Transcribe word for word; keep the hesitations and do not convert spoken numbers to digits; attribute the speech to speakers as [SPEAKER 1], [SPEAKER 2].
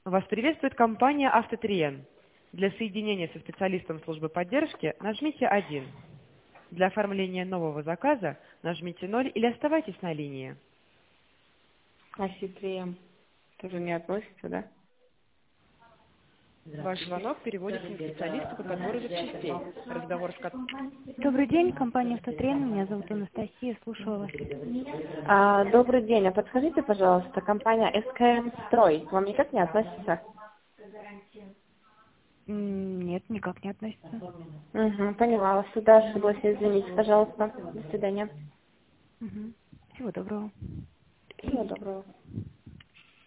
[SPEAKER 1] Вас приветствует компания «Автотриен». Для соединения со специалистом службы поддержки нажмите один. Для оформления нового заказа нажмите ноль или оставайтесь на линии.
[SPEAKER 2] Автотриен тоже не относится, да?
[SPEAKER 1] Ваш звонок переводится на специалиста по подбору запчастей. Разговор с ко-
[SPEAKER 3] Добрый день, компания «Автотрен». Меня зовут Анастасия, слушаю вас.
[SPEAKER 2] А, добрый день. А подскажите, пожалуйста, компания эс ка эм Строй к вам никак не относится?
[SPEAKER 3] М, Нет, никак не относится.
[SPEAKER 2] Угу, поняла вас. Сюда ошиблась. Извините, пожалуйста. До свидания.
[SPEAKER 3] Мгм. Всего доброго.
[SPEAKER 2] Всего доброго.